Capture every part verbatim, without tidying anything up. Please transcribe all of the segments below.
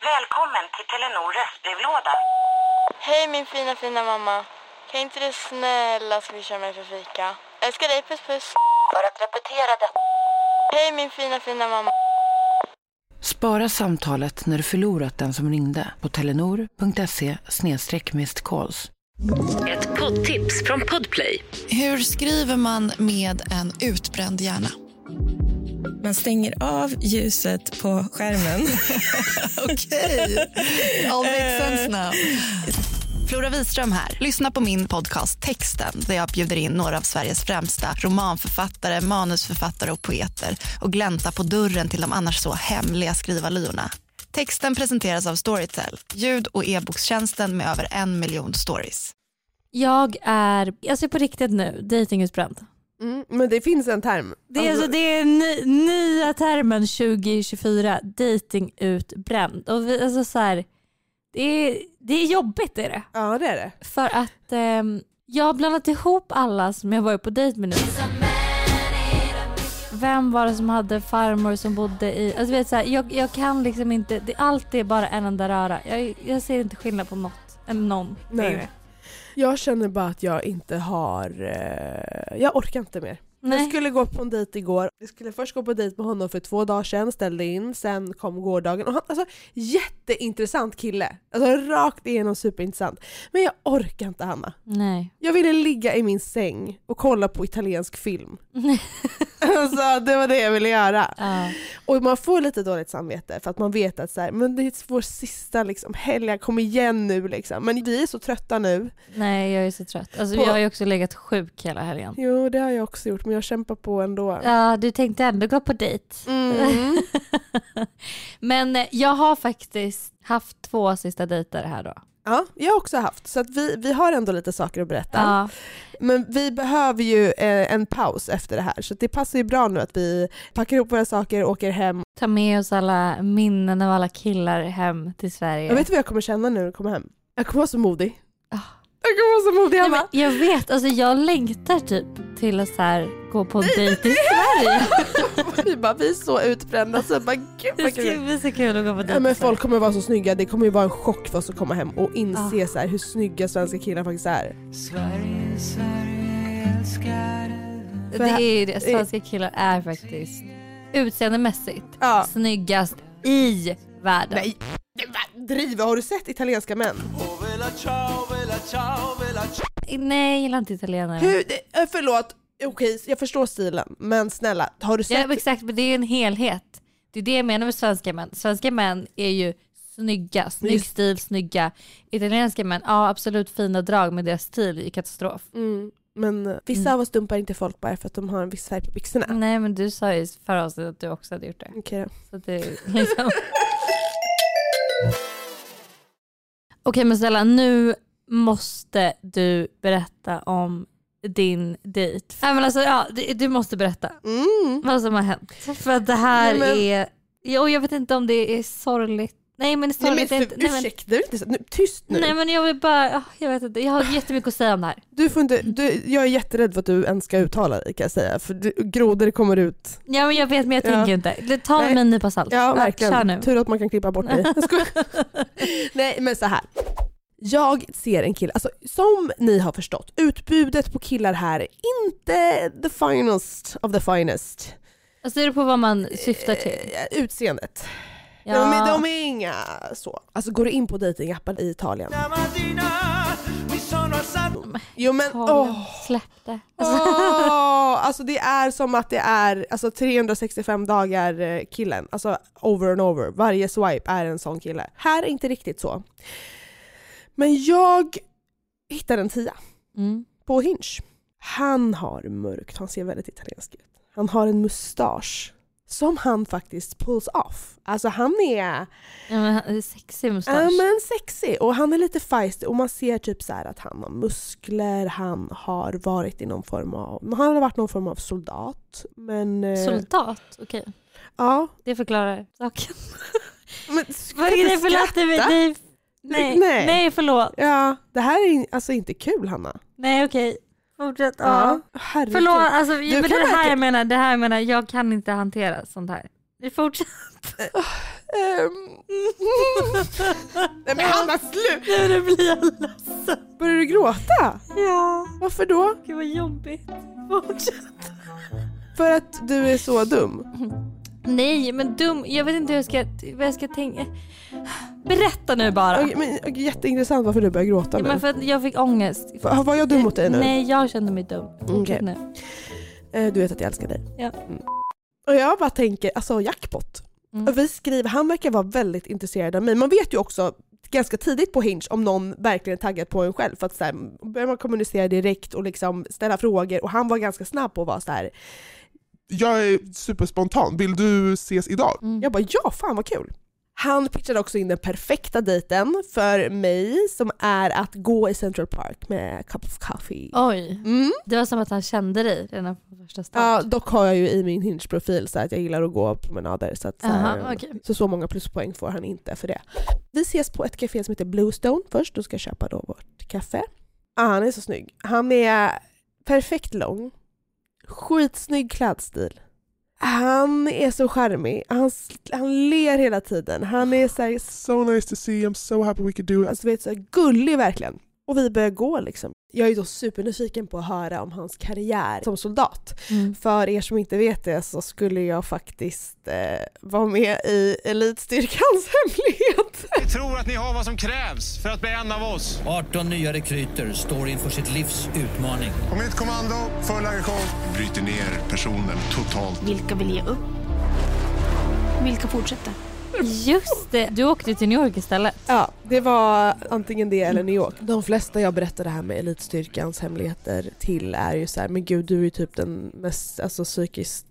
Välkommen till Telenor röstbrevlåda. Hej min fina fina mamma. Kan inte du snälla swisha mig för fika? Älskar dig, puss puss. För att repetera det. Hej min fina fina mamma. Spara samtalet när du förlorat den som ringde på telenor.se snedstreck missed calls. Ett poddtips från Podplay. Hur skriver man med en utbränd hjärna? Man stänger av ljuset på skärmen. Okej, all makes sense now. Flora Wiström här. Lyssna på min podcast Texten där jag bjuder in några av Sveriges främsta romanförfattare, manusförfattare och poeter och glänta på dörren till de annars så hemliga skrivarlyorna. Texten presenteras av Storytel, ljud- och e-bokstjänsten med över en miljon stories. Jag är, alltså på riktigt nu, datingutbränd. Mm, men det finns en term. Det är, alltså, det är ny, nya termen tjugo tjugofyra, datingutbränd. Och vi, alltså så här, det är, det är jobbigt är det. Ja, det är det. För att eh, jag har blandat ihop alla som jag varit på dejt med nu. Vem var det som hade farmor som bodde i... Alltså vet så här, jag, jag kan liksom inte... Det, allt är bara en enda röra. Jag, jag ser inte skillnad på något. Eller någon. Nej. Jag känner bara att jag inte har... Eh, jag orkar inte mer. Nej. Jag skulle gå på en dejt igår. Jag skulle först gå på dejt med honom för två dagar sedan. Ställde in. Sen kom gårdagen. Och han, alltså, jätteintressant kille. Alltså rakt igenom superintressant. Men jag orkar inte, Hanna. Nej. Jag ville ligga i min säng och kolla på italiensk film. Alltså, det var det jag ville göra. Ja. Och man får lite dåligt samvete för att man vet att så här, men det är vår sista liksom, helg, kom igen nu liksom. Men vi är så trötta nu. Nej, jag är så trött. Alltså På... jag har ju också legat sjuk hela helgen. Jo, det har jag också gjort, men jag kämpar på ändå. Ja, du tänkte ändå gå på dejt. Mm. Men jag har faktiskt haft två sista dejter här då. Ja, jag har också haft. Så att vi, vi har ändå lite saker att berätta. Ja. Men vi behöver ju eh, en paus efter det här. Så det passar ju bra nu att vi packar ihop våra saker och åker hem. Ta med oss alla minnen av alla killar hem till Sverige. Jag vet vad jag kommer känna nu när jag kommer hem. Jag kommer vara så modig. Oh. Jag kommer vara så modig, Hanna. Nej, men jag vet, alltså jag längtar typ till att så här, gå på en dejt i Sverige. vi, bara, vi är så utbrända. Så bara, gud, det ska bli så kul att gå på dejt. Ja, men folk kommer vara så snygga. Det kommer ju vara en chock för oss att komma hem och inse oh. så här, hur snygga svenska killar faktiskt är. Sverige, Sverige älskar det. Det är ju det. Svenska killar är faktiskt utseendemässigt ja. snyggast i världen. Nej, driva, har du sett italienska män? Nej, jag gillar inte italienare. Hur, det, förlåt, okej, jag förstår stilen. Men snälla, har du sett... Ja, exakt, men det är en helhet. Det är det jag menar med svenska män. Svenska män är ju snygga, snygg Just. stil, snygga. Italienska män, ja absolut fina drag, men deras stil är katastrof. Mm. Men vissa mm. av oss dumpar inte folk bara för att de har en viss färg på byxorna. Nej, men du sa ju förra oss att du också hade gjort det. Okej. Okay. Så det är liksom... Okej, men snälla, nu måste du berätta om din dejt. Nej, men alltså, ja, du, du måste berätta mm. vad som har hänt. För att det här ja, men... är... Och jag vet inte om det är sorgligt. Nej, men det är sorgligt. Nej, men för, inte... ursäkta, Nej, men... Nu, tyst nu. Nej, men jag vill bara... Jag vet inte, jag har jättemycket att säga om det här. Du får inte... Du, jag är jätterädd för att du ens ska uttala dig, kan jag säga. För du, grodor kommer ut. Ja, men jag vet, men jag ja. tänker inte. Ta med en nypa salt. Ja, verkligen. Kör nu. Tur att man kan klippa bort dig. Nej, men så här. Jag ser en kille, alltså som ni har förstått, utbudet på killar här är inte the finest of the finest. Alltså är det på vad man syftar till? Eh, utseendet. Ja. De, är, de är inga så. Alltså går du in på datingappen i Italien. Jo men åh. Släpp det. Alltså. Oh, alltså det är som att det är alltså trehundrasextiofem dagar killen. Alltså over and over. Varje swipe är en sån kille. Här är inte riktigt så. Men jag hittade en tia mm. på Hinge. Han har mörkt, han ser väldigt italiensk ut. Han har en mustasch som han faktiskt pulls off. Alltså han är... Ja, men han är sexig mustasch. Ja, men sexig. Och han är lite feisty. Och man ser typ så här att han har muskler. Han har varit i någon form av... Han har varit någon form av soldat. Men, soldat? Okej. Okay. Ja. Det förklarar saken. Men vad är det för latte med dig? Nej, nej. nej, förlåt. Ja, det här är alltså inte kul, Hanna. Nej, okej. Fortsätt. Ja. Ja. Förlåt, alltså, men det här verka... jag menar, det här jag menar, jag kan inte hantera sånt här. Vi fortsätter. um. Nej men Hanna, slut! Nej, nu blir jag ledsen. Börjar du gråta? Ja. Varför då? Gud vad jobbigt. Fortsätt. För att du är så dum. Nej, men dum. Jag vet inte hur jag ska, vad jag ska tänka. Berätta nu bara. Okay, men, okay, jätteintressant varför du börjar gråta Ja, nu. men för att jag fick ångest. För, var jag dum mot dig nu? Nej, jag kände mig dum. Okej. Nu. Eh, Du vet att jag älskar dig. Ja. Mm. Och jag bara tänker, alltså jackpot. Mm. Och vi skriver, han verkar vara väldigt intresserad av mig. Man vet ju också ganska tidigt på Hinge om någon verkligen är taggad på en själv. För att så här, börjar man kommunicera direkt och liksom ställa frågor. Och han var ganska snabb på att vara så här. Jag är superspontan. Vill du ses idag? Mm. Jag bara, ja fan vad kul. Han pitchade också in den perfekta dejten för mig som är att gå i Central Park med cup of coffee. Oj, Mm. det var som att han kände dig redan på första start. Ja, dock har jag ju i min Hinge-profil så att jag gillar att gå promenader. Så, att så, här, Aha, okay. så så många pluspoäng får han inte för det. Vi ses på ett café som heter Bluestone först. Då ska jag köpa då vårt kaffe. Ah, han är så snygg. Han är perfekt lång. Skitsnygg klädstil. Han är så charmig. Han, han ler hela tiden. Han är så här, So nice to see you. I'm so happy we could do it. alltså, vet, så här, gullig verkligen. Och vi börjar gå liksom. Jag är då supernyfiken på att höra om hans karriär som soldat. Mm. För er som inte vet det så skulle jag faktiskt eh, vara med i elitstyrkans hemlighet. Vi tror att ni har vad som krävs för att bli en av oss. arton nya rekryter står inför sitt livs utmaning. På mitt kommando, full aggression. Bryter ner personen totalt. Vilka vill ge upp? Vilka fortsätter? Just det, du åkte till New York istället. Ja, det var antingen det eller New York. De flesta jag berättar det här med elitstyrkans hemligheter till är ju så här, men gud, du är ju typ den mest alltså, psykiskt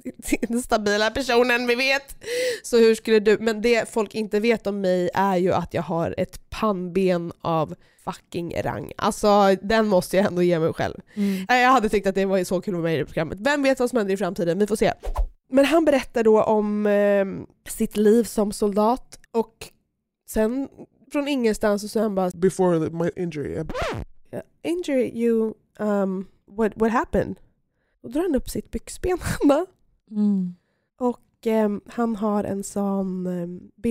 stabila personen vi vet. Så hur skulle du, men det folk inte vet om mig är ju att jag har ett pannben av fucking rang. Alltså den måste jag ändå ge mig själv. Mm. Jag hade tyckt att det var så kul med mig i det programmet. Vem vet vad som händer i framtiden? Vi får se. Men han berättar då om eh, sitt liv som soldat och sen från ingenstans så säger han bara Before my injury. yeah, injury you um what what happened? Och drar han upp sitt byxben. Mm. Och eh, han har en sån eh,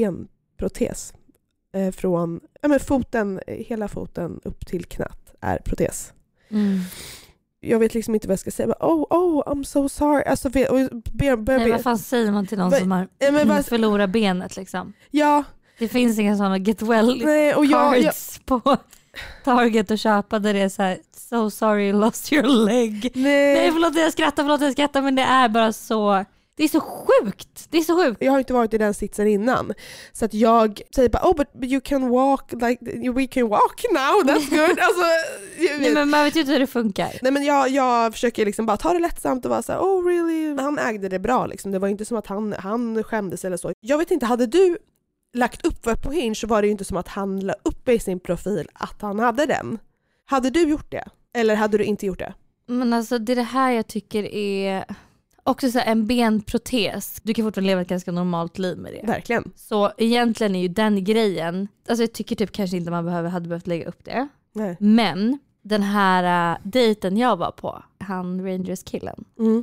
benprotes eh, från ja, men foten, hela foten upp till knät är protes. Mm. Jag vet liksom inte vad jag ska säga. Bara, oh, oh, I'm so sorry. Alltså, be, be, be, Nej, vad fan säger man till någon be, som har ja, men bara, förlorat benet liksom? Ja. Det finns inga sådana get well Nej, och jag, cards jag, på Target och köpa där det är så här, so sorry you lost your leg. Nej. Nej, förlåt jag skrattar, förlåt jag skrattar, men det är bara så, det är så sjukt. Det är så sjukt. Jag har inte varit i den sitsen innan. Så att jag säger bara, oh but you can walk, like we can walk now, that's good. Alltså, Nej, men man vet ju inte hur det funkar. Nej, men jag, jag försöker liksom bara ta det lättsamt och vara så här, oh really? Men han ägde det bra liksom. Det var inte som att han, han skämdes eller så. Jag vet inte, hade du lagt upp på Hinge så var det ju inte som att han la upp i sin profil att han hade den. Hade du gjort det? Eller hade du inte gjort det? Men alltså det är det här jag tycker är också så här, en benprotes. Du kan fortfarande leva ett ganska normalt liv med det. Verkligen. Så egentligen är ju den grejen, alltså jag tycker typ kanske inte man behöver, hade behövt lägga upp det. Nej. Men den här uh, dejten jag var på, han Rangers-killen, mm.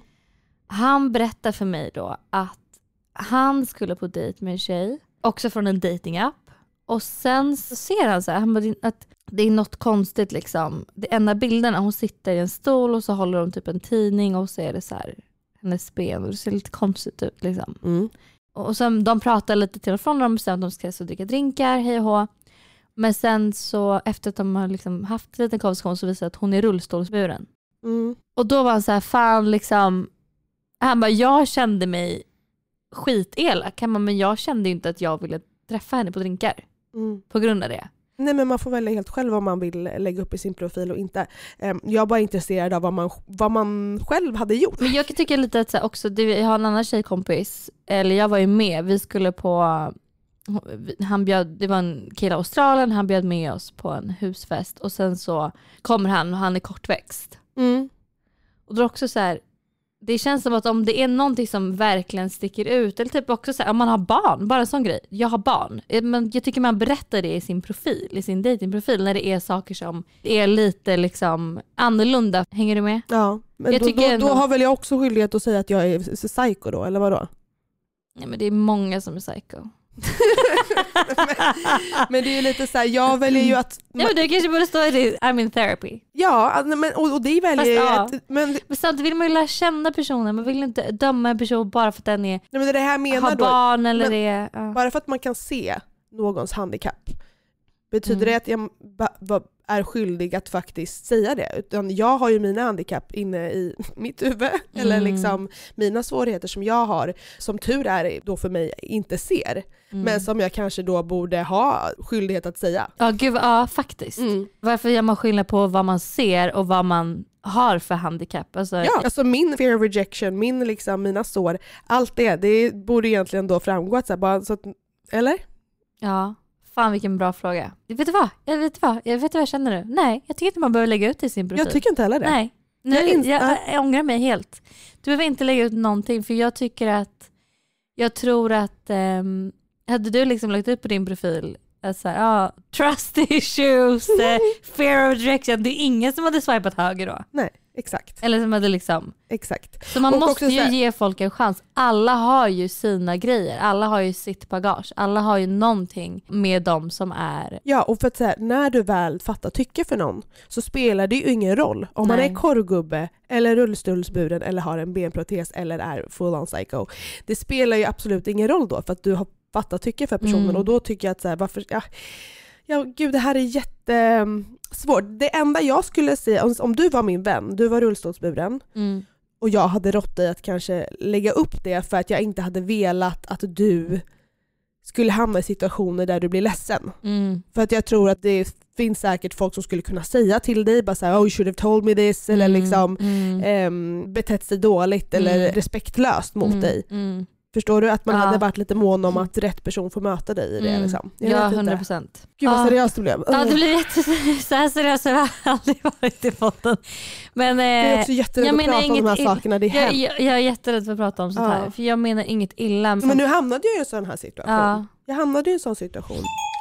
han berättar för mig då att han skulle på dejt med en tjej, också från en datingapp. Och sen så ser han så här, han bara, att det är något konstigt liksom. Det enda bilderna, hon sitter i en stol och så håller hon typ en tidning och så är det så här hennes ben och det ser lite konstigt ut liksom. Mm. Och sen de pratar lite till och från, de bestämmer att de ska så dricka drinkar, hej och hå. Men sen så efter att de har liksom haft en liten konversation så visar att hon är rullstolsburen. Mm. Och då var han så här, fan liksom, han bara, jag kände mig skitelak, men jag kände ju inte att jag ville träffa henne på drinkar. Mm. På grund av det. Nej, men man får välja helt själv vad man vill lägga upp i sin profil och inte. Jag är bara intresserad av vad man, vad man själv hade gjort. Men jag kan tycka lite att så här, också, jag har en annan tjejkompis, eller jag var ju med, vi skulle på, han bjöd, det var en kille i Australien, han bjöd med oss på en husfest och sen så kommer han och han är kortväxt. Mm. Och då också så här, det känns som att om det är någonting som verkligen sticker ut, eller typ också så här, om man har barn, bara en sån grej, jag har barn, men jag tycker man berättar det i sin profil, i sin datingprofil, när det är saker som är lite liksom annorlunda. Hänger du med? Ja, men jag då, tycker då, ändå... då har väl jag också skyldighet att säga att jag är psycho då, eller vadå? Nej, men det är många som är psycho. Men det är ju lite så här, jag väljer ju att... Ja, men du kanske borde stå i det, I'm in therapy. Ja, men, och, och det väljer ju ja. att... Men, men samtidigt vill man ju lära känna personen. Man vill inte döma en person bara för att den är, nej, men det, det här menar har då, barn eller men, det. Ja. Bara för att man kan se någons handikapp betyder Mm. det att jag ba, ba, är skyldig att faktiskt säga det. Utan jag har ju mina handikapp inne i mitt huvud. Mm. Eller liksom mina svårigheter som jag har, som tur är då för mig inte ser. Mm. Men som jag kanske då borde ha skyldighet att säga. Ja, gud, ja faktiskt. Mm. Varför gör man skillnad på vad man ser och vad man har för handikapp? Alltså, ja, alltså min fear of rejection, min, liksom, mina sår, allt det, det borde egentligen då framgå att så här, bara, så att, eller? Ja. Fan vilken bra fråga. Vet du vad? Jag vet vad? Jag vet vad jag känner nu. Nej, jag tycker inte man behöver lägga ut det i sin profil. Jag tycker inte heller det. Nej. Nu, jag, jag, jag, jag ångrar mig helt. Du behöver inte lägga ut någonting, för jag tycker att jag tror att um, hade du liksom lagt ut på din profil att så här, ja, trust issues, fear of rejection, det är ingen som hade swipat höger då. Nej, exakt. Eller som hade liksom... Exakt. Så man och måste ju här... ge folk en chans. Alla har ju sina grejer. Alla har ju sitt bagage. Alla har ju någonting med dem som är... Ja, och för att så här, när du väl fattar tycke för någon så spelar det ju ingen roll om Nej. man är korvgubbe eller rullstolsburen eller har en benprotes eller är full on psycho. Det spelar ju absolut ingen roll då, för att du har fattat tycke för personen. Mm. Och då tycker jag att så här, varför... Ja, ja, gud, det här är jättesvårt. Det enda jag skulle säga, om, om du var min vän, du var rullstolsburen, mm. och jag hade rått dig att kanske lägga upp det för att jag inte hade velat att du skulle hamna i situationer där du blir ledsen. Mm. För att jag tror att det finns säkert folk som skulle kunna säga till dig bara så här, oh, you should have told me this, mm. eller liksom mm. um, betett sig dåligt mm. eller respektlöst mot mm. dig. Mm. Förstår du? Att man ja. hade varit lite mån om att rätt person får möta dig i det. Mm. Liksom. Ja, hundra procent. Gud vad ja. seriöst det blev. Ja, det blev jätte, så här seriöst har jag aldrig varit i podden. Men, det är också jätterädd att prata om de här sakerna. Det är jag, jag, jag är jätterädd för att prata om sånt ja. här. För jag menar inget illa. Men nu hamnade jag i en sån här situation. Ja. Jag hamnade i en sån situation.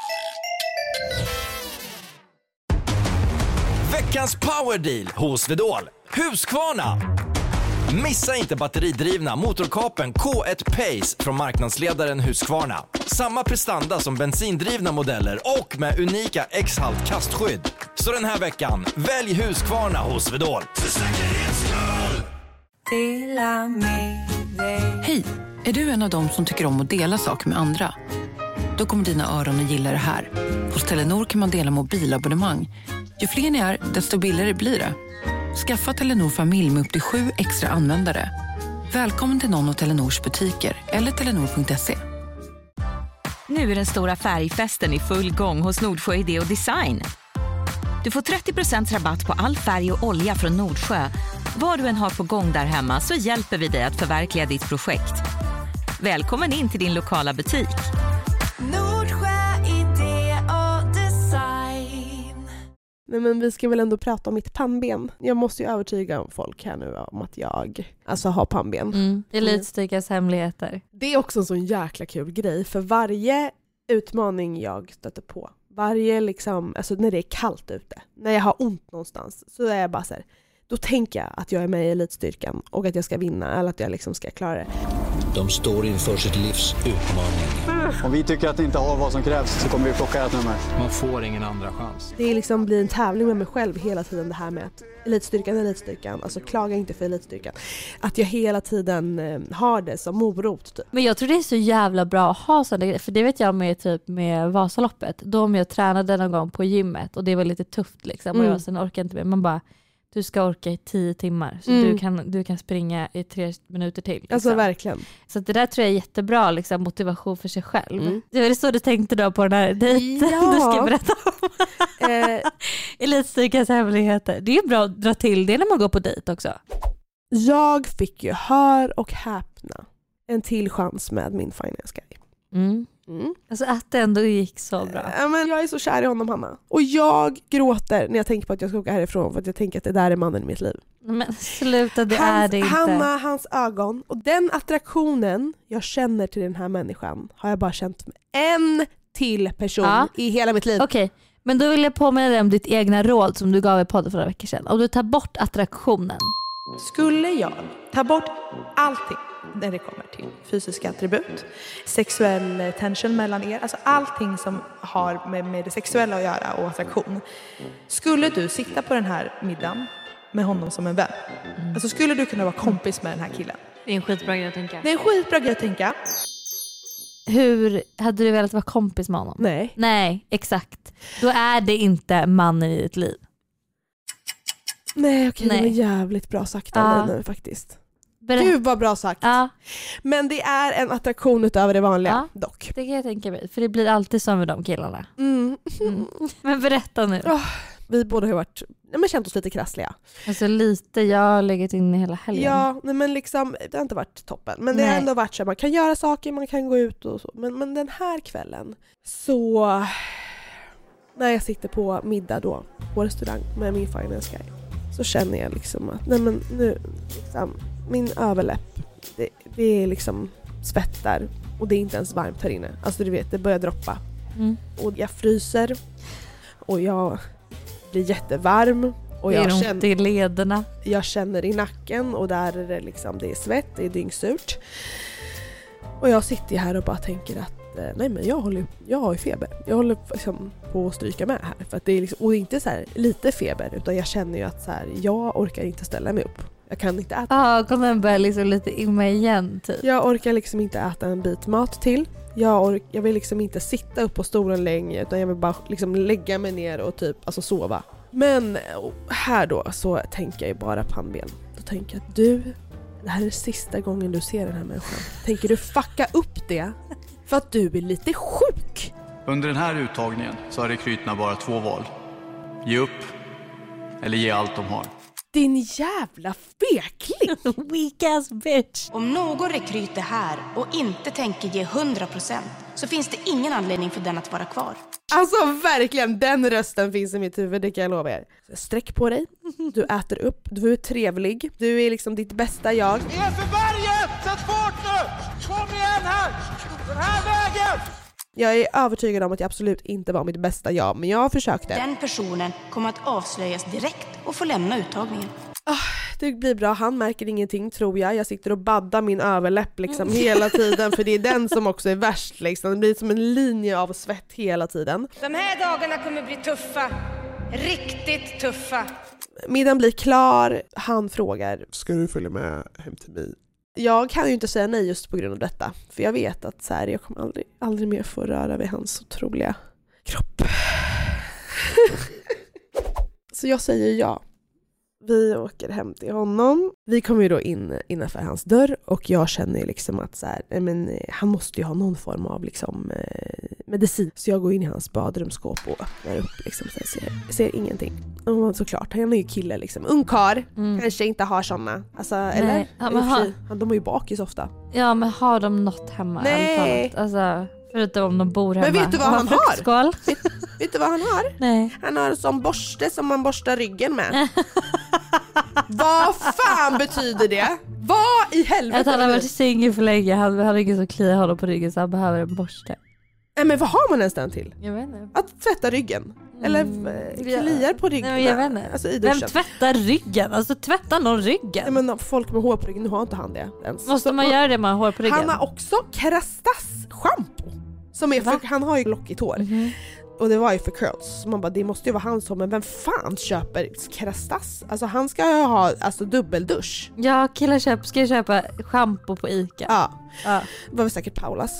Veckans powerdeal hos Vedol. Husqvarna. Missa inte batteridrivna motorkapen K ett Pace från marknadsledaren Husqvarna. Samma prestanda som bensindrivna modeller och med unika X-halt kastskydd. Så den här veckan, välj Husqvarna hos Vedol. Hej, är du en av dem som tycker om att dela saker med andra? Då kommer dina öron att gilla det här. Hos Telenor kan man dela mobilabonnemang. Ju fler ni är, desto billigare blir det. Skaffa Telenor familj med upp till sju extra användare. Välkommen till någon av Telenors butiker eller telenor punkt se. Nu är den stora färgfesten i full gång hos Nordsjö Idé och Design. Du får trettio procent rabatt på all färg och olja från Nordsjö. Vad du än har på gång där hemma så hjälper vi dig att förverkliga ditt projekt. Välkommen in till din lokala butik. Nordsjö Idé och Design. Nej, men vi ska väl ändå prata om mitt pannben. Jag måste ju övertyga folk här nu om att jag alltså har pannben. Mm. Elitstykas hemligheter. Det är också en sån jäkla kul grej. För varje utmaning jag stöter på, varje liksom, alltså när det är kallt ute, när jag har ont någonstans, så är jag bara så här, då tänker jag att jag är med i elitstyrkan och att jag ska vinna, eller att jag liksom ska klara det. De står inför sitt livs utmaning. Om vi tycker att det inte har vad som krävs så kommer vi plocka ett nummer. Man får ingen andra chans. Det är liksom blir en tävling med mig själv hela tiden, det här med att elitstyrkan, elitstyrkan, alltså klaga inte för elitstyrkan. Att jag hela tiden eh, har det som morot. Typ. Men jag tror det är så jävla bra att ha sådana grejer, för det vet jag med typ med Vasaloppet. Då om jag tränade någon gång på gymmet och det var lite tufft liksom, mm. och jag sen orkar inte mer. Man bara, du ska orka i tio timmar. Så mm. du, kan, du kan springa i tre minuter till. Liksom. Alltså verkligen. Så det där tror jag är jättebra liksom, motivation för sig själv. Mm. Det var det så du tänkte då på den här dejten ja. du ska berätta om. eh. Elitstyrkans hemligheter. Det är ju bra att dra till det när man går på dejt också. Jag fick ju, hör och häpna, en till chans med min finance guy. Mm. Mm. Alltså att det ändå gick så bra. Äh, men jag är så kär i honom, Hanna. Och jag gråter när jag tänker på att jag ska åka härifrån, för att jag tänker att det där är mannen i mitt liv. Men sluta, det hans, är det inte. Hanna, hans ögon och den attraktionen jag känner till den här människan har jag bara känt med en till person ja. i hela mitt liv. Okej, okay. Men då vill jag påminna dig om ditt egna råd som du gav i podden förra veckan sedan. Om du tar bort attraktionen. Skulle jag ta bort allting när det kommer till fysiska attribut, sexuell tension mellan er, alltså allting som har med, med det sexuella att göra och attraktion. Skulle du sitta på den här middagen med honom som en vän? Mm. Alltså skulle du kunna vara kompis med den här killen? Det är en skitbra grej att tänka. Det är en skitbra grej att tänka. Hur hade du velat vara kompis med honom? Nej. Nej, exakt. Då är det inte mannen i ditt liv. Nej, okej, Nej. det var jävligt bra sagt Ja. av dig nu faktiskt. Berätt. Gud vad bra sagt. Ja. Men det är en attraktion utöver det vanliga, Ja. dock. Det kan jag tänka mig. För det blir alltid så med de killarna. Mm. Mm. Men berätta nu. Oh, vi båda har varit, ja, men känt oss lite krassliga. Alltså lite, jag har legat inne hela helgen. Ja, nej, men liksom, det har inte varit toppen. Men det Nej. har ändå varit så att man kan göra saker, man kan gå ut och så. Men, men den här kvällen, så när jag sitter på middag då, på restaurang med min finance guy, så känner jag liksom att, nej men nu, liksom, min överläpp, det, det är liksom svettar och det är inte ens varmt här inne. Alltså du vet, det börjar droppa. Mm. Och jag fryser och jag blir jättevarm. Och det är jag ont känner, i lederna. jag känner i nacken och där är det liksom, det är svett, det är dyngsurt. Och jag sitter här och bara tänker att eh, nej men jag håller, jag har ju feber. Jag håller liksom på att stryka med här. För att det är liksom, och det är inte så här lite feber, utan jag känner ju att så här, jag orkar inte ställa mig upp. Jag kan inte äta. Ja, kommer den börja liksom lite imma igen typ. Jag orkar liksom inte äta en bit mat till. Jag, ork, jag vill liksom inte sitta upp på stolen länge, utan jag vill bara liksom lägga mig ner och typ alltså sova. Men här då så tänker jag ju bara pannben. Då tänker jag att du, det här är sista gången du ser den här människan. Tänker du fucka upp det för att du är lite sjuk? Under den här uttagningen så har rekryterna bara två val. Ge upp eller ge allt de har. Din jävla fekling! Weak ass bitch! Om någon rekryt är här och inte tänker ge hundra procent så finns det ingen anledning för den att vara kvar. Alltså verkligen, den rösten finns i mitt huvud, det kan jag lova er. Sträck på dig, du äter upp, du är trevlig, du är liksom ditt bästa jag. Det är för berget! Sätt fart nu! Kom igen här! Den här vägen! Jag är övertygad om att jag absolut inte var mitt bästa jag, men jag försökte. Den personen kommer att avslöjas direkt och få lämna uttagningen. Oh, det blir bra, han märker ingenting tror jag. Jag sitter och baddar min överläpp liksom hela tiden, för det är den som också är värst liksom. Det blir som en linje av svett hela tiden. De här dagarna kommer bli tuffa. Riktigt tuffa. Middagen blir klar, han frågar: ska du följa med hem till mig? Jag kan ju inte säga nej just på grund av detta. För jag vet att så här, jag kommer aldrig, aldrig mer få röra vid hans otroliga kropp. Så jag säger ja. Vi åker hem till honom. Vi kommer ju då in innanför hans dörr. Och jag känner liksom att så här, men, han måste ju ha någon form av liksom, eh, medicin. Så jag går in i hans badrumsskåp och öppnar upp. Liksom, så jag ser, ser ingenting. Och såklart, han är ju kille liksom. Ungkar, mm. kanske inte har såna. Alltså, eller? Ja, men har... De är ju bakis ofta. Ja, men har de något hemma? Nej. Alltså, förutom om de bor hemma. Men vet du vad han har? Vet, vet du vad han har? Nej. Han har en sån borste som man borstar ryggen med. Vad fan betyder det? Vad i helvete? Att han har varit singel för länge. Han har ingen som kliar honom på ryggen så han behöver en borste. Nej, men vad har man ens den till? Jag vet inte. Att tvätta ryggen. Eller mm. kliar på ryggen. Nej, jag vet inte. Alltså, i vem tvättar ryggen? Alltså tvättar någon ryggen? Nej, men folk med hår på ryggen, nu har inte han det ens. Måste man göra det med hår på ryggen? Han har också Kerastas shampoo. Som är för, han har ju lockigt hår. Mm-hmm. Och det var ju för curls. Så man bara, det måste ju vara hans hår. Men vem fan köper Kerastas? Alltså han ska ju ha alltså, dubbeldusch. Ja, killar köp, ska jag köpa shampoo på Ica. Ja, ja. Det var väl säkert Paulas.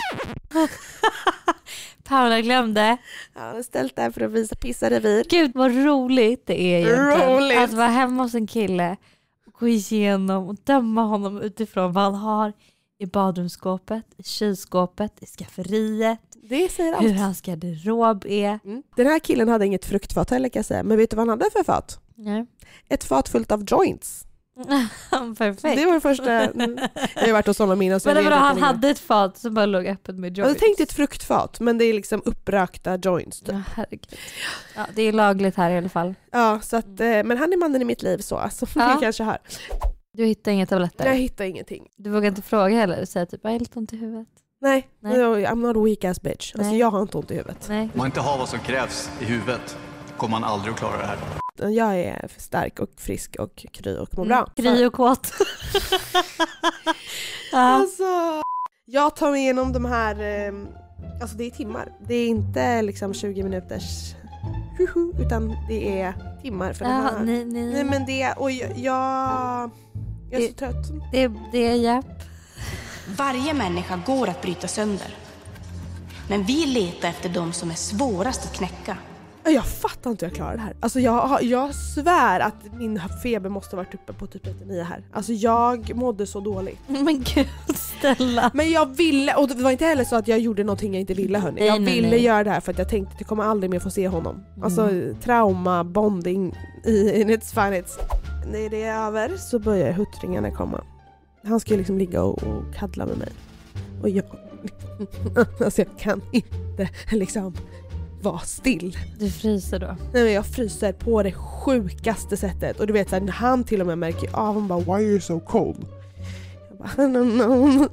Paula glömde. Ja, han har ställt där för att visa pissarevir. Gud vad roligt det är egentligen. Roligt. Att vara hemma hos en kille och gå igenom och döma honom utifrån vad han har i badrumsskåpet, i kylskåpet, i skafferiet. Det säger allt. Hur hans garderob är. Mm. Den här killen hade inget fruktfat heller kan jag säga. Men vet du vad han hade för fat? Nej. Ett fat fullt av joints. Perfekt. Det var det första. Mm. Jag har varit hos honom innan. Men det var då han hade ett fat som bara låg öppet med joints. Jag tänkte ett fruktfat, men det är liksom upprökta joints. Typ. Ja, herregud. Ja, det är lagligt här i alla fall. Ja, så att, men han är mannen i mitt liv så. Alltså, ja. Vi kanske har. Du hittar inga tabletter? Jag hittar ingenting. Du vågar inte fråga heller? Säga typ, jag har lite ont i huvudet. Nej, Nej. I'm not a weak ass bitch. Alltså, jag har inte ont i huvudet. Nej. Om man inte har vad som krävs i huvudet kommer man aldrig att klara det här. Jag är stark och frisk och kry och mår bra. Mm, kry och kåt. Alltså, jag tar mig igenom de här, alltså det är timmar. Det är inte liksom tjugo minuters utan det är timmar för ja, den här. Nej, nej. nej men det, och jag, jag, jag är så trött. Det, det är japp. Varje människa går att bryta sönder. Men vi letar efter de som är svårast att knäcka. Jag fattar inte hur jag klarar det här. Alltså jag, jag svär att min feber måste ha varit uppe på typ trettionio här. Alltså jag mådde så dåligt. Men gud, Stella. Men jag ville, och det var inte heller så att jag gjorde någonting jag inte ville, hörni. Nej, jag nej, ville nej. göra det här för att jag tänkte att jag kommer aldrig mer få se honom. Mm. Alltså trauma, bonding i in its fun it's. När det är över så börjar huttringarna komma. Han ska ju liksom ligga och, och kaddla med mig. Och jag, alltså jag kan inte liksom vara still. Du fryser då? Nej men jag fryser på det sjukaste sättet. Och du vet såhär, han till och med märker av, han bara, why are you so cold? Jag bara, I don't know.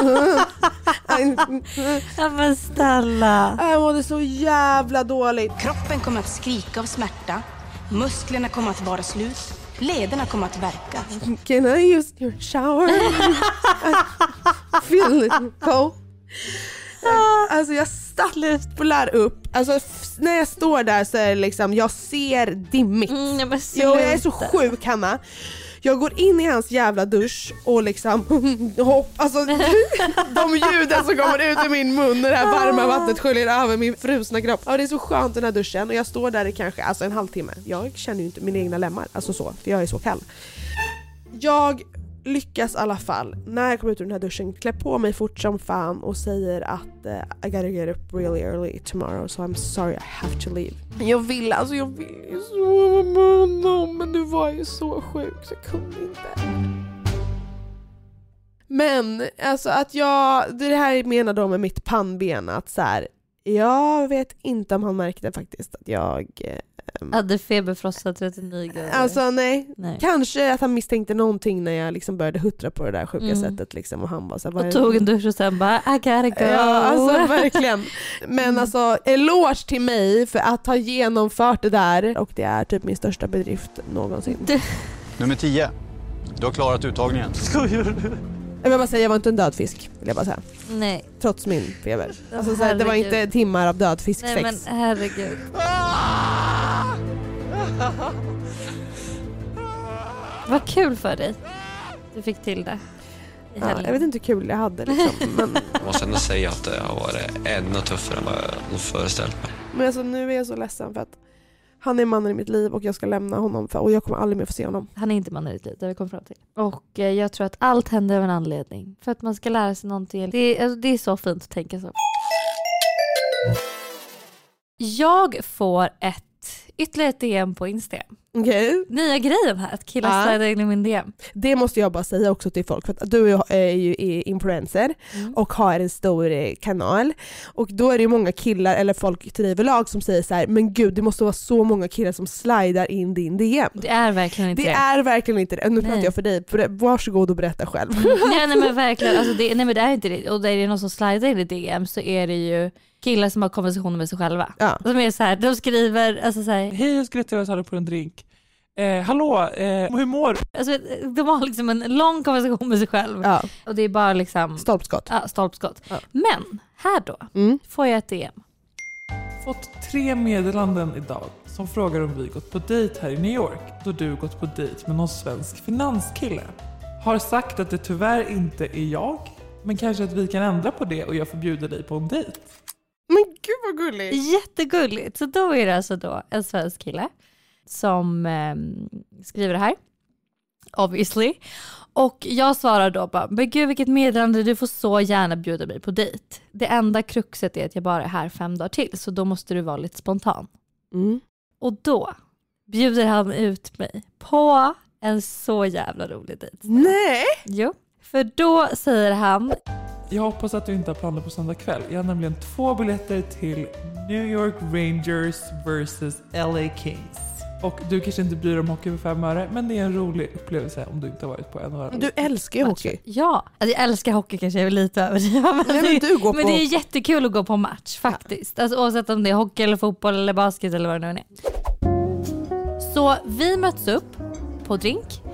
Ja men Stella. Jag mådde så jävla dåligt. Kroppen kommer att skrika av smärta. Musklerna kommer att vara slut. Lederna kommer att verka. Can I use your shower? I feel it cold. Alltså jag stapplar upp. Alltså f- när jag står där så är det liksom, jag ser dimmigt. Mm, men jo, jag är så sjuk, Hanna. Jag går in i hans jävla dusch och liksom hopp, alltså de ljuden som kommer ut ur min mun när det här varma vattnet sköljer över min frusna kropp. Ja, det är så skönt den här duschen och jag står där i kanske alltså en halvtimme. Jag känner ju inte mina egna lemmar, alltså så, för jag är så kall. Jag lyckas i alla fall, när jag kommer ut ur den här duschen, klä på mig fort som fan och säger att uh, I gotta get up really early tomorrow, so I'm sorry I have to leave. Jag vill, alltså jag vill ju så no, men du var ju så sjuk så jag kunde inte. Men alltså att jag, det här menar då med mitt pannben att så här, jag vet inte om han märkte faktiskt att jag um, hade feberfrossa trettionio grader. Alltså nej. nej. Kanske att han misstänkte någonting när jag liksom började huttra på det där sjuka mm. sättet liksom, och han bara så här, och tog en dusch och sen bara I gotta go. Ja, alltså verkligen. Men alltså eloge till mig för att ha genomfört det där, och det är typ min största bedrift någonsin. Det... Nummer tio. Du har klarat uttagningen. Skojar du? Jag vill bara säga, jag var inte en död fisk, vill jag bara säga. Nej. Trots min feber. Oh, alltså, så här, det var inte timmar av död fisksex. Nej men herregud. Vad kul för dig. Du fick till det. Ja, jag vet inte hur kul jag hade liksom, men... Jag måste ändå säga att det har varit ännu tuffare än vad jag föreställt mig. Men alltså, nu är jag så ledsen för att han är mannen i mitt liv och jag ska lämna honom för, och jag kommer aldrig mer få se honom. Han är inte mannen i ditt liv, det har vi kommit fram till. Och eh, jag tror att allt händer av en anledning. För att man ska lära sig någonting. Det är, alltså, det är så fint att tänka så. Jag får ett ytterligare ett D M på Instagram. Okay. Nya grejen här, att killar ja. slidar in i min D M. Det måste jag bara säga också till folk, för att du är ju influencer mm. och har en stor kanal, och då är det ju många killar eller folk till dig överlag som säger så här: men gud, det måste vara så många killar som slidar in din D M. Det är verkligen inte det. Det är verkligen inte det. Nu pratar jag för dig, varsågod och berätta själv. Mm. nej, nej men verkligen, alltså det, nej men det är inte det. Och är det någon som slidar in i D M så är det ju killar som har konversationer med sig själva. Ja. De är så här, de skriver alltså så här: hej, jag skulle ta oss på en drink. Eh, hallå, eh, hur mår du? Alltså, de har liksom en lång konversation med sig själv. Ja. Och det är bara liksom stolpskott. Ja, stolpskott. Ja. Men här då mm. får jag ett D M. Fått tre meddelanden idag som frågar om vi gått på dejt här i New York, då du gått på dejt med någon svensk finanskille. Har sagt att det tyvärr inte är jag, men kanske att vi kan ändra på det och jag förbjuder dig på en dejt. Men gud vad gulligt. Jättegulligt. Så då är det alltså då en svensk kille som eh, skriver det här. Obviously. Och jag svarar då bara, men gud vilket meddelande, du får så gärna bjuda mig på dejt. Det enda kruxet är att jag bara är här fem dagar till, så då måste du vara lite spontan. Mm. Och då bjuder han ut mig på en så jävla rolig dejt. Nej! Jo, för då säger han: jag hoppas att du inte har planer på söndag kväll. Jag har nämligen två biljetter till New York Rangers versus L A Kings. Och du kanske inte bryr om hockey för fem öre, men det är en rolig upplevelse om du inte har varit på en av. Du älskar ju hockey. Ja, alltså jag älskar hockey kanske är lite överdrivet. Men, Nej, men, du går men på... det är jättekul att gå på match faktiskt. Alltså, oavsett om det är hockey eller fotboll eller basket eller vad det nu är. Så vi möts upp på drink.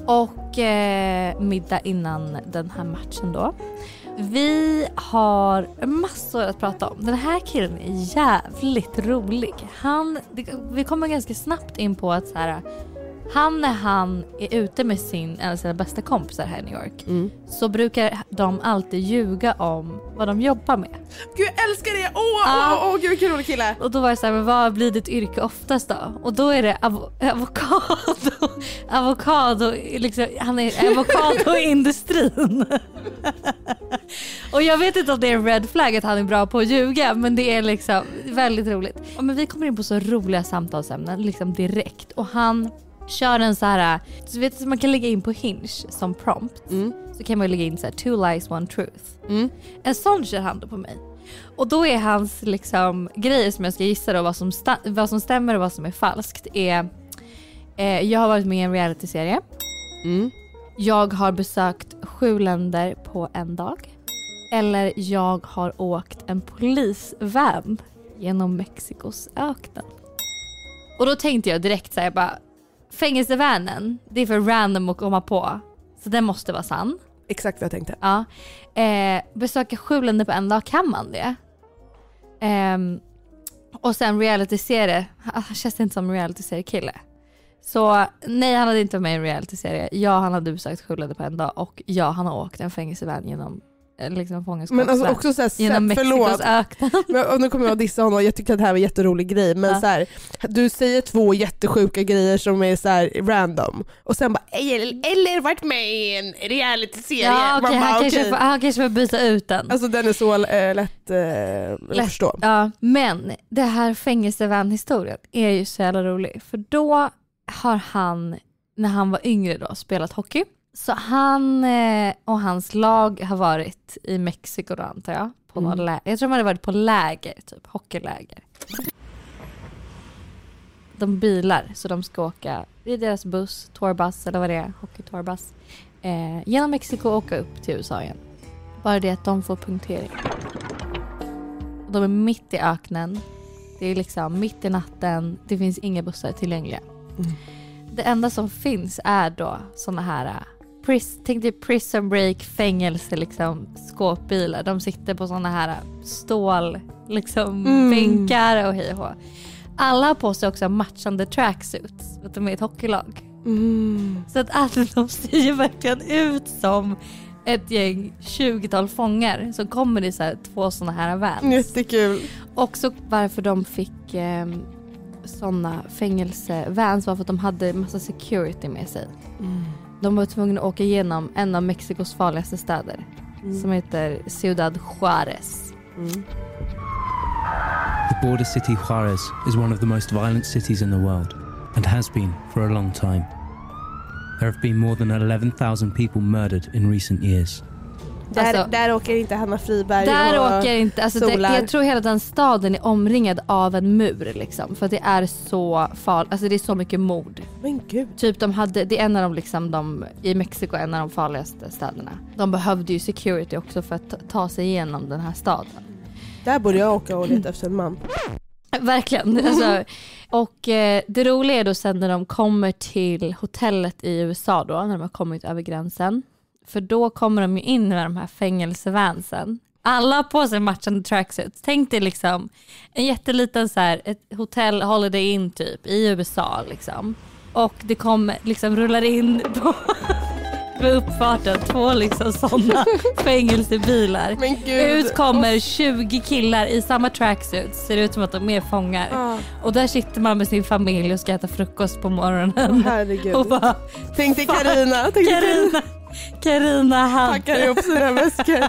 Och eh, middag innan den här matchen då. Vi har massor att prata om. Den här killen är jävligt rolig. Han, det, vi kommer ganska snabbt in på att så här, han när han är ute med sin, en av sina bästa kompisar här i New York mm. så brukar de alltid ljuga om vad de jobbar med. Gud, jag älskar det! Åh, ja. åh, åh, gud vilken rolig kille! Och då var det så här, men vad blir ditt yrke oftast då? Och då är det av- avokado. avokado, liksom, han är avokadoindustrin. Och jag vet inte om det är en red flag att han är bra på att ljuga, men det är liksom väldigt roligt. Och men vi kommer in på så roliga samtalsämnen liksom direkt. Och han kör en så här, så vet du, man kan lägga in på Hinge som prompt. Mm. Så kan man lägga in så här, two lies, one truth. Mm. En sån kör han då på mig. Och då är hans liksom grejer som jag ska gissa då vad som, sta- vad som stämmer och vad som är falskt är eh, jag har varit med i en realityserie. Mm. Jag har besökt sju länder på en dag. Eller jag har åkt en polisvan genom Mexikos öknen. Och då tänkte jag direkt så här, bara fängelsevanen, det är för random att komma på. Så det måste vara sann. Exakt vad jag tänkte. Ja. Eh, besöka sju länder på en dag, kan man det? Eh, och sen realityserie. Han känns inte som en realityserie-kille. Så nej, han hade inte varit med i en realityserie. Ja, han hade besökt sju länder på en dag. Och ja, han har åkt en fängelsevan genom liksom fångenskap. Men alltså också så här, genom Mexikos öknen. Men, och nu kommer jag att dissa honom. Jag tyckte att det här var en jätterolig grej. Men ja. så här, du säger två jättesjuka grejer som är så här random. Och sen bara, eller, eller varit med i en realityserie. Ja, okay, bara, han, okay. kanske får, han kanske får byta ut den. Alltså den är så äh, lätt, äh, lätt att förstå. Ja, men det här fängelsevan-historien är ju så jävla rolig. För då har han, när han var yngre då, spelat hockey. Så han eh, och hans lag har varit i Mexiko då, antar jag. På mm. någon lä- jag tror de hade varit på läger, typ hockeyläger. De bilar, så de ska åka i deras buss, tourbus eller vad det är, hockey-tourbus. Eh, genom Mexiko och åka upp till U S A igen. Bara det att de får punktering. De är mitt i öknen. Det är liksom mitt i natten. Det finns inga bussar tillgängliga. Mm. Det enda som finns är då såna här pris, tänk dig prison break, fängelse liksom, skåpbilar. De sitter på såna här stål liksom mm. bänkar och hej och hå. Alla har på sig också matchande tracksuits. Att de är ett hockeylag. Mm. Så att alla de ser ju verkligen ut som ett gäng tjugotal fångar som kommer i så här två såna här vans. Jättekul. Också varför de fick eh, såna fängelsevans var för att de hade massa security med sig. Mm. De var tvungna att åka igenom en av Mexikos farligaste städer mm. som heter Ciudad Juárez. Mm. The border city Juárez is one of the most violent cities in the world and has been for a long time. There have been more than eleven thousand people murdered in recent years. Där, alltså, där åker inte Hanna Friberg där och åker inte, alltså det, jag tror hela den staden är omringad av en mur liksom, för att det är så farligt, alltså det är så mycket mord. Men gud. Typ de hade, det är en av de liksom de, i Mexiko, en av de farligaste städerna. De behövde ju security också för att ta sig igenom den här staden. Där borde jag åka och leta efter en man. Verkligen. Alltså, och eh, det roliga är då sen när de kommer till hotellet i U S A då, när de har kommit över gränsen. För då kommer de ju in med de här fängelsevansen. Alla på sig matchande tracksuits. Tänk dig liksom en jätteliten så här, ett hotell Holiday Inn typ i U S A liksom. Och det kommer liksom rullar in på med uppfarten två liksom sådana fängelsebilar. Men gud. Ut kommer tjugo killar i samma tracksuits. Ser ut som att de är fångar. Ah. Och där sitter man med sin familj och ska äta frukost på morgonen. Oh, herregud. Och bara, tänk dig Carina. Carina. Carina hade. Packar ihop sina väskor.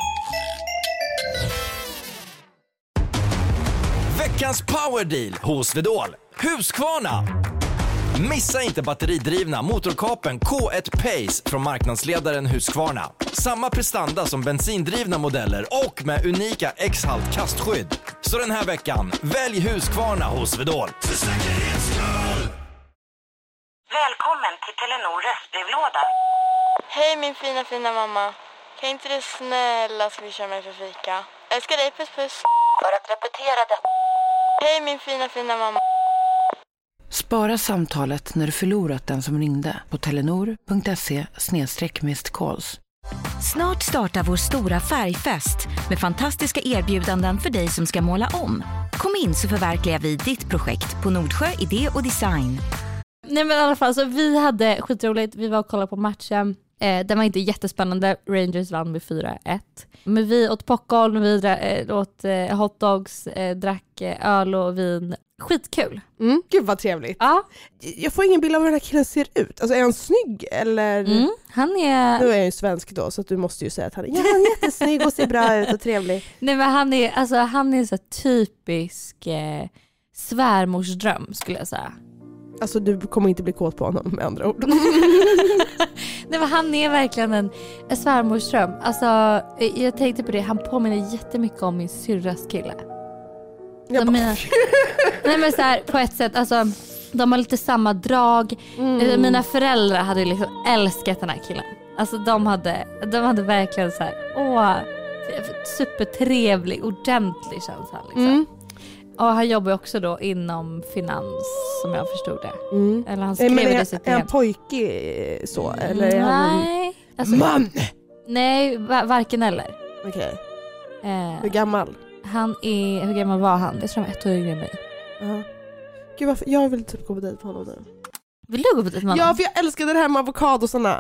Veckans powerdeal hos Vedol. Husqvarna. Missa inte batteridrivna motorkapen K ett Pace från marknadsledaren Husqvarna. Samma prestanda som bensindrivna modeller och med unika X-halt kastskydd. Så den här veckan, välj Husqvarna hos Vedol. För säkerhets skull! Välkommen till Telenor röstbrevlåda. Hej min fina fina mamma. Kan inte du snälla swisha mig för fika? Älskar dig, puss puss. För att repetera det. Hej min fina fina mamma. Spara samtalet när du förlorat den som ringde på telenor.se snedstreck missed calls. Snart startar vår stora färgfest med fantastiska erbjudanden för dig som ska måla om. Kom in så förverkligar vi ditt projekt på Nordsjö Idé och Design. Nej men i alla fall, så vi hade skitroligt. Vi var och kollade på matchen. Eh, den var inte jättespännande. Rangers vann med fyra ett. Men vi åt popcorn, vi dra- åt eh, hotdogs, eh, drack eh, öl och vin. Skitkul. Mm. Gud vad trevligt. Ja. Jag får ingen bild av hur den här killen ser ut. Alltså är han snygg eller? Mm. Han är... Nu är jag ju svensk då så att du måste ju säga att han är, ja, han är jättesnygg och ser bra ut och trevlig. Nej men han är, alltså, han är så typisk eh, svärmorsdröm skulle jag säga. Alltså du kommer inte bli kåt på honom med andra ord. Nej men han är verkligen en, en svärmorsdröm. Alltså jag tänkte på det, han påminner jättemycket om min syrras kille. Jag bara... mina, nej men så här, på ett sätt, alltså de har lite samma drag. Mm. Mina föräldrar hade liksom älskat den här killen. Alltså de hade, de hade verkligen så här, åh, supertrevlig, ordentlig känns han liksom. Mm. Och han jobbar också då inom finans som jag förstod det. Mm. Eller han skrev men är, det sitt är han pojke så? Eller är nej. Han... Alltså, man! Nej, varken eller. Okej. Okay. Eh, hur gammal? Han är, hur gammal var han? Det tror jag var ett år yngre än mig. Uh-huh. Gud, varför, jag vill typ gå på dejt på honom nu. Vill du gå på dejt med honom? Ja, för jag älskar det här med avokadosarna.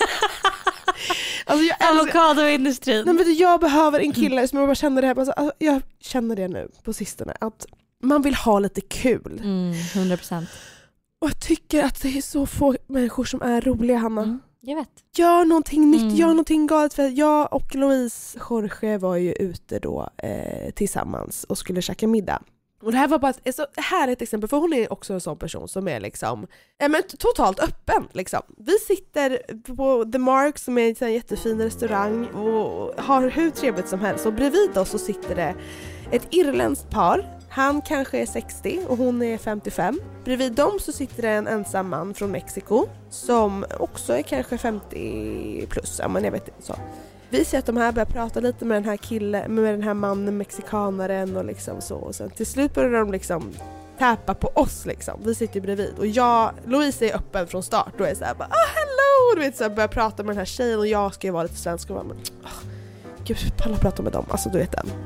Alltså jag avokadoindustrin. Nej men jag behöver en kille som jag bara känner det här. Alltså, jag känner det nu på sistone. Att man vill ha lite kul. Mm, hundra procent. Och jag tycker att det är så få människor som är roliga, Hanna. Mm, jag vet. Gör någonting nytt, Mm. gör någonting galet. För jag och Louise Jorge var ju ute då eh, tillsammans och skulle käka middag. Och det här var bara ett så härligt exempel, för hon är också en sån person som är liksom eh, men totalt öppen liksom. Vi sitter på The Mark som är en jättefin restaurang och har hur trevligt som helst, och bredvid oss så sitter det ett irländskt par. Han kanske är sextio och hon är femtiofem. Bredvid dem så sitter det en ensam man från Mexiko som också är kanske femtio plus, ja men jag vet inte så. Vi ser att de här börjar prata lite med den här killen, med den här mannen, mexikanaren och liksom så. Och sen till slut börjar de liksom täpa på oss liksom. Vi sitter bredvid. Och jag, Louise är öppen från start. Och är så här bara, ah hello! Du vet, så här, börjar prata med den här tjejen och jag ska ju vara lite svensk och bara, men oh, gud, palla prata med dem. Alltså du vet den.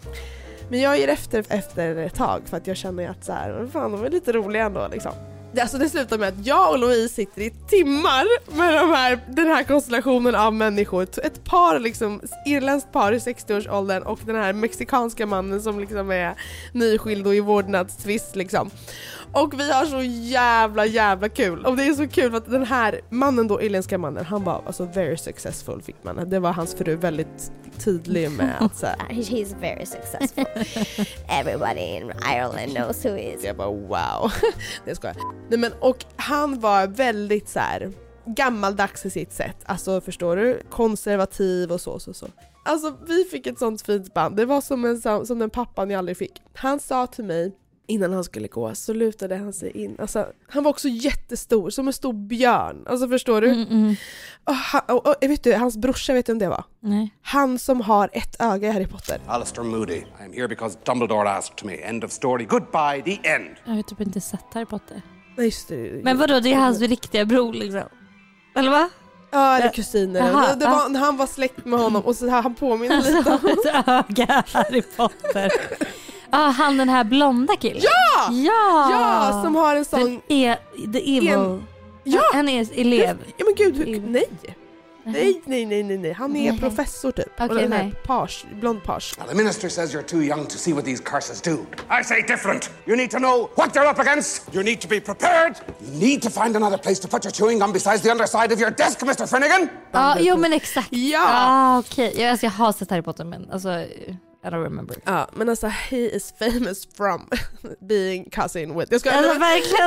Men jag ger efter efter ett tag för att jag känner att så här, fan, de är lite roliga ändå liksom. Alltså det slutar med att jag och Louise sitter i timmar med de här, den här konstellationen av människor. Ett par liksom, irländskt par i sextio-årsåldern och den här mexikanska mannen som liksom är nyskild och i vårdnadstvist liksom. Och vi har så jävla jävla kul. Och det är så kul för att den här mannen då, irländska mannen, han var alltså very successful, fick man. Det var hans fru väldigt tydlig med att så här, he's very successful. Everybody in Ireland knows who he is. Jag bara wow. Det ska jag. Nej, men och han var väldigt så här gammaldags i sitt sätt. Alltså förstår du, konservativ och så så så. Alltså vi fick ett sånt fint band. Det var som en som den pappan jag aldrig fick. Han sa till mig innan han skulle gå, så lutade han sig in. Alltså, han var också jättestor, som en stor björn. Alltså förstår du? Mm, mm. Och, han, och, och vet du, hans brorsa, vet du om det var? Nej. Han som har ett öga i Harry Potter. Alistair Moody. I am here because Dumbledore asked me. End of story. Goodbye, the end. Jag har typ inte sett Harry Potter. Nej, just det. Men vadå, det är hans riktiga bror liksom? Eller va? Ja, det är kusiner. Aha, det var, han var släkt med honom och så här, han påminner alltså, lite om ett öga Harry Potter. Ah, han den här blonda killen. Ja! Ja! Ja, som har en sån... E- the evil. En... Ja! Han är elev. Ja men gud, hur... nej. Nej, nej, nej, nej, nej. Han är nej. professor typ. Okej, okay, nej. Page, blond page. Now, the minister says you're too young to see what these curses do. I say different. You need to know what they're up against. You need to be prepared. You need to find another place to put your chewing gum besides the underside of your desk, Mister Finnegan. Ja, ah, jo men exakt. Ja! Ah, okej. Okay. Jag ska ha sett Harry Potter, men alltså... I don't remember. Ja, men alltså he is famous from being cousin with. Jag ska alltså, verkligen.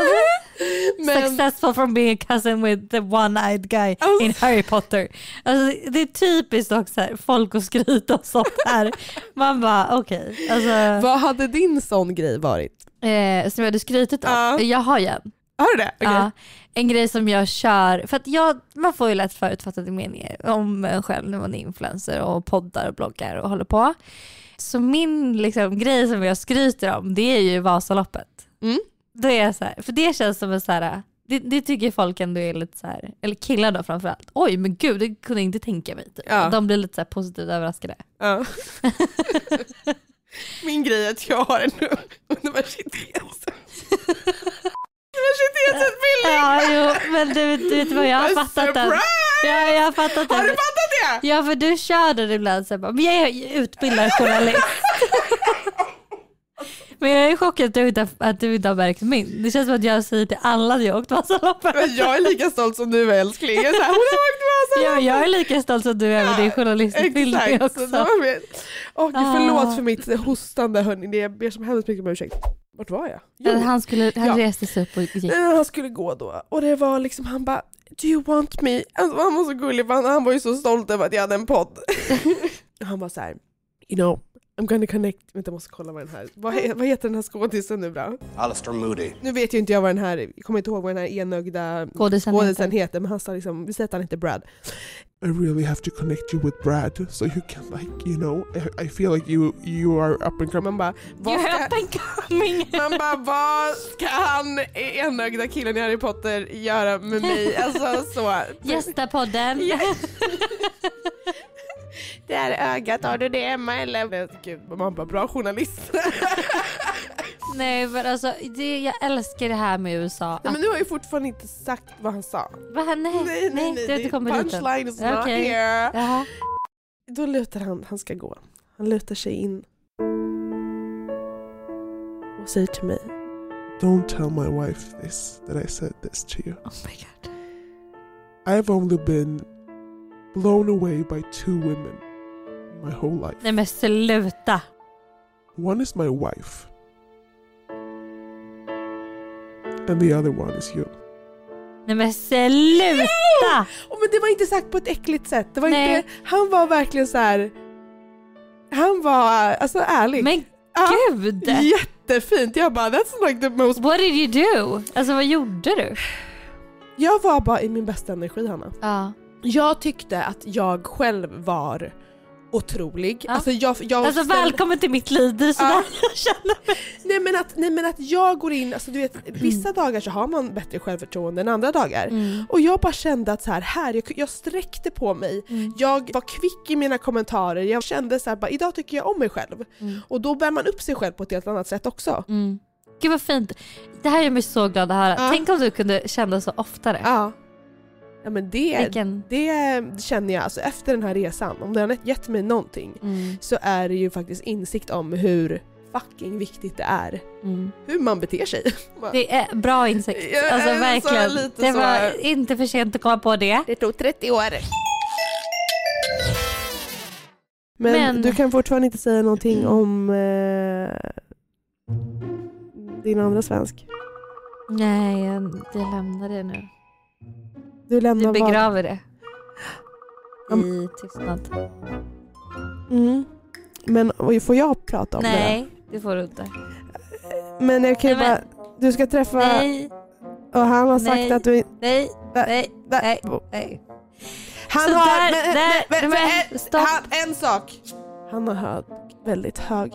Men... Successful from being a cousin with the one-eyed guy oh. in Harry Potter. Alltså, det är typiskt också här, folk och skryta och sånt här. Man bara, okej. Okay. Alltså, vad hade din sån grej varit? Eh, som jag hade skrytit om? Uh. Jag har ju en. Har du det? Okay. Ja, en grej som jag kör, för att jag, man får ju lätt förutfattade meningar om en själv när man är influencer och poddar och bloggar och håller på. Så min liksom, grej som jag skryter om, det är ju Vasaloppet. Mm. Då är jag så här, för det känns som en så här, det, det tycker folk ändå är lite så här, eller killar då framförallt. Oj, men gud, det kunde jag inte tänka mig. Typ. Ja. De blir lite så här positivt överraskade. Ja. Min grej är att jag har en universitets universitetsutbildning. Ja, jo, men du, du vet vad jag har fattat den. Ja, jag har fattat Har den. du fattat det? Ja, för du körde det ibland så här, bara, men jag är utbildad journalist. Men jag är chockad att du inte, att du inte har märkt min. Det känns som att jag säger till alla att jag åkt Vasaloppet. Men jag är lika stolt som du är, älskling. Jag är så här, hon har åkt Vasaloppet. Ja, jag är lika stolt som du är med din journalistutbildning Exakt, också. så var med. Åh, gud, förlåt Ah. för mitt hostande, hörni. Det ber som hemskt mycket om ursäkt. Vart var jag? Jo. Han, skulle, han Ja. reste sig upp och gick. Nej, han skulle gå då. Och det var liksom, han bara, do you want me? Alltså, han var så gullig, för han, han var ju så stolt över att jag hade en podd. Han var så här, you know, I'm gonna connect. Vänta, jag måste kolla vad den här, vad, he, vad heter den här skådisen nu bra? Alistair Moody. Nu vet ju inte jag vad den här, jag kommer inte ihåg vad den här enögda Skådisen skådisen heter, men han sa liksom, vi säger att han inte Brad. I really have to connect you with Brad so you can, like, you know, I, I feel like you you are up and coming. Man bara, vad You ska, are up and coming. man bara, vad ska han enögda killen i Harry Potter göra med mig? Alltså så. Gästa podden. Det här ögat, har du det hemma eller? Gud, man bara, bra journalist. Nej, men alltså, det, jag älskar det här med U S A. Nej, men nu har jag fortfarande inte sagt vad han sa. Va? Nej, nej, nej, nej, det har inte kommit dit än. punchline is not Okej. here. Jaha. Då lutar han, han ska gå. Han lutar sig in. Och säger till mig, Don't tell my wife this, that I said this to you. Oh my god. I've only been blown away by two women my whole life. Nej, men sluta. One is my wife. And the other one is you. Nej, men sluta. oh, men det var inte sagt på ett äckligt sätt. Det var Nej. inte, han var verkligen så här. Han var alltså ärlig. Men ja, gud. Jättefint. Jag bara, that's like the most... What did you do? Alltså, vad gjorde du? Jag var bara i min bästa energi, Hanna. Ja. Jag tyckte att jag själv var otrolig. Ja. Alltså, jag, jag Alltså ställ... välkommen till mitt liv. Det är sådär Ja. jag känner mig. nej, men att, nej men att jag går in, alltså du vet, vissa dagar så har man bättre självförtroende än andra dagar. Mm. Och jag bara kände att så här, här jag, jag sträckte på mig. Mm. Jag var kvick i mina kommentarer. Jag kände så här, bara, idag tycker jag om mig själv. Mm. Och då bär man upp sig själv på ett helt annat sätt också. Mm. Gud vad fint. Det här gör mig så glad att höra. Ja. Tänk om du kunde känna så oftare. Ja. Ja, men det, Vilken... det känner jag alltså efter den här resan. Om det har gett mig någonting Mm. så är det ju faktiskt insikt om hur fucking viktigt det är. Mm. Hur man beter sig. Det är bra insikt. Ja, Alltså så verkligen. lite Det så. var inte för sent att komma på det. Det tog trettio år. Men, Men- du kan fortfarande inte säga någonting om eh, din andra svensk. Nej, jag, jag lämnar det nu. Du Vi lämnar vad? begraver det. Om- I tystnad. Mm. Men oj, får jag prata om det? Nej, det får du inte. Men jag kan ju Nej, bara, du ska träffa Nej, och han har sagt Nej. att du nej, nej, Där. nej, nej. Han Så har där- men, där- men, men, men, en, stopp. han, en sak. Han har hög, väldigt hög.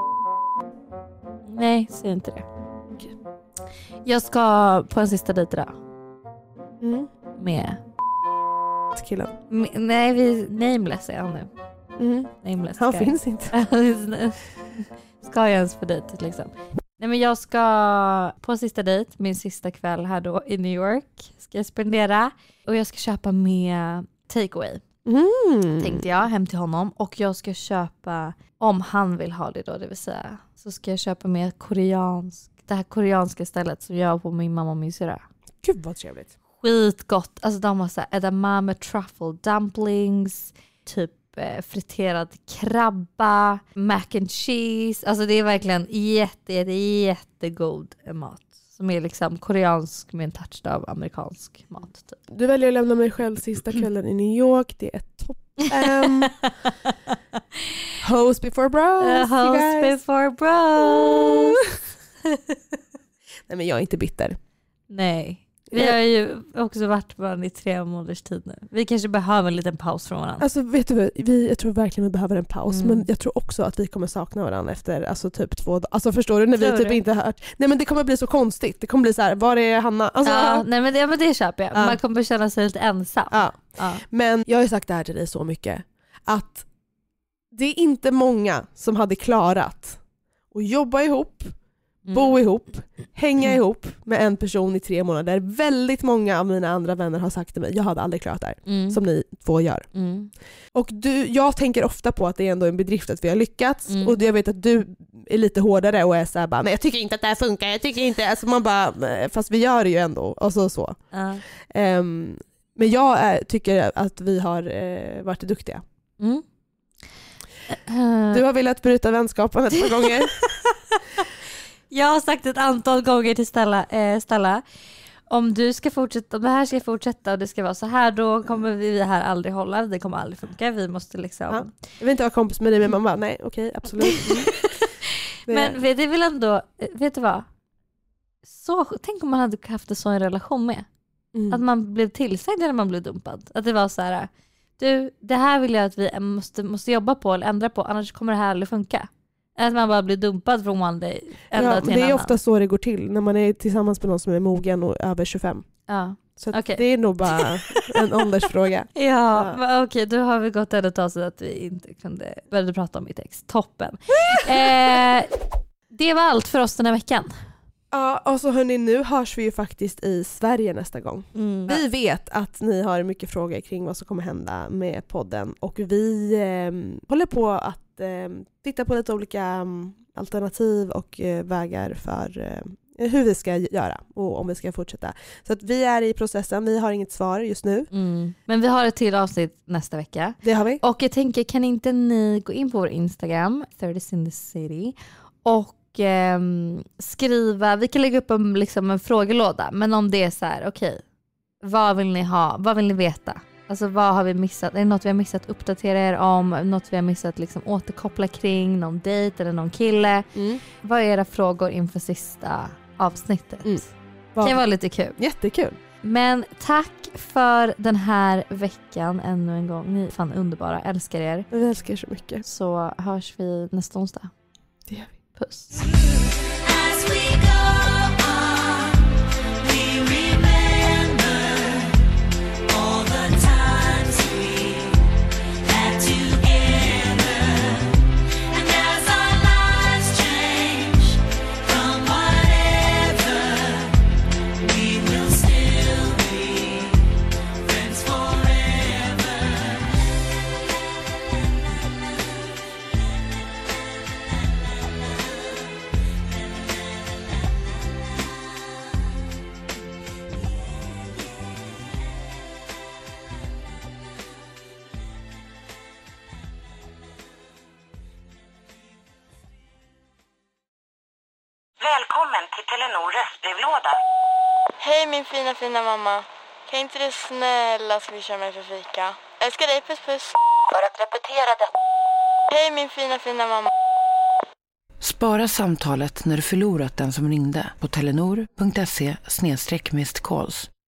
Nej, säg inte det. Jag ska på en sista dejt idag. Mm. Med... Killen. med nej, vi... Nameless är han nu. Mm. Nameless. Han ska jag- finns inte. Ska jag ens på dejt liksom? Nej, men jag ska på sista dejt, min sista kväll här då i New York, ska jag spendera. Och jag ska köpa med takeaway, Mm. tänkte jag, hem till honom. Och jag ska köpa, om han vill ha det då, det vill säga, så ska jag köpa med koreansk, det här koreanska stället som jag har på min mamma och min syra. Gud vad trevligt. Skitgott. Alltså de har så här edamame truffle dumplings, typ eh, friterad krabba, mac and cheese. Alltså det är verkligen jätte, jätte, jättegod mat. Som är liksom koreansk med en touch av amerikansk mat. Typ. Du väljer att lämna mig själv sista kvällen i New York. Det är toppen. Host before bros. Uh, you host guys. before bros. Nej, men jag är inte bitter. Nej. Vi har ju också varit varandra i tre månaders tid nu. Vi kanske behöver en liten paus från varandra. Alltså vet du, vi, jag tror verkligen vi behöver en paus. Mm. Men jag tror också att vi kommer sakna varandra efter alltså, typ två dagar. Alltså förstår du, när vi Tror typ du? inte har hört. Nej men det kommer bli så konstigt. Det kommer bli så här, var är Hanna? Alltså, Ja, nej, men, det, ja, men det köper jag. Ja. Man kommer känna sig lite ensam. Ja. Ja. Men jag har ju sagt det här till dig så mycket. Att det är inte många som hade klarat att jobba ihop, Mm. bo ihop, hänga ihop med en person i tre månader. Väldigt många av mina andra vänner har sagt till mig, jag hade aldrig klarat det här, Mm. som ni två gör. Mm. Och du, jag tänker ofta på att det är ändå en bedrift att vi har lyckats. Mm. Och jag vet att du är lite hårdare och är så här bara, nej jag tycker inte att det här funkar, jag tycker inte, alltså man bara, fast vi gör det ju ändå. Och så så. Ja. Um, men jag är, tycker att vi har uh, varit duktiga. Mm. Du har velat bryta vänskapen ett par gånger. Jag har sagt ett antal gånger till Stella, eh, Stella, om du ska fortsätta, om det här ska fortsätta och det ska vara så här, då kommer vi här aldrig hålla, det kommer aldrig funka, vi måste liksom... Ja. Jag vill inte vara kompis med dig, men man bara, nej okej, absolut. Mm. Det... Men vet du väl ändå, vet du vad? Så, tänk om man hade haft en sån relation med. Mm. Att man blev tillsagd när man blev dumpad. Att det var så här, du, det här vill jag att vi måste, måste jobba på eller ändra på, annars kommer det här aldrig funka. Att man bara blir dumpad från one day ända ja, till en det är annan. ofta så det går till när man är tillsammans med någon som är mogen och över tjugofem. Ja. Så att Okay. det är nog bara en åldersfråga. Ja, ja. Okej, okay, då har vi gått ett tag så att vi inte kunde börja prata om mitt ex. Toppen. eh, det var allt för oss den här veckan. Ja, och så hörni, nu hörs vi ju faktiskt i Sverige nästa gång. Mm. Vi vet att ni har mycket frågor kring vad som kommer hända med podden och vi eh, håller på att eh, titta på lite olika um, alternativ och eh, vägar för eh, hur vi ska göra och om vi ska fortsätta. Så att vi är i processen, vi har inget svar just nu. Mm. Men vi har ett till avsnitt nästa vecka. Det har vi. Och jag tänker, kan inte ni gå in på vår Instagram, thirties in the city, och eh, skriva, vi kan lägga upp en, liksom en frågelåda, men om det är så här, okej, okay, vad vill ni ha, vad vill ni veta? Alltså vad har vi missat? Är det något vi har missat uppdatera er om? Något vi har missat liksom återkoppla kring? Någon dejt eller någon kille? Mm. Vad är era frågor inför sista avsnittet? Mm. Det kan vara lite kul. Jättekul. Men tack för den här veckan ännu en gång. Ni är fan underbara, älskar er. Vi älskar er så mycket. Så hörs vi nästa onsdag. Det gör vi. Puss. As we go on, we remember all the times we had together. And as our lives change from whatever, we will still be friends forever. Välkommen till Telenor röstbrevlåda. Hej min fina fina mamma. Kan inte du snälla swisha mig för fika? Älskar dig, puss puss. För att repetera detta. Hej min fina fina mamma. Spara samtalet när du förlorat den som ringde på telenor punkt se slash missed calls.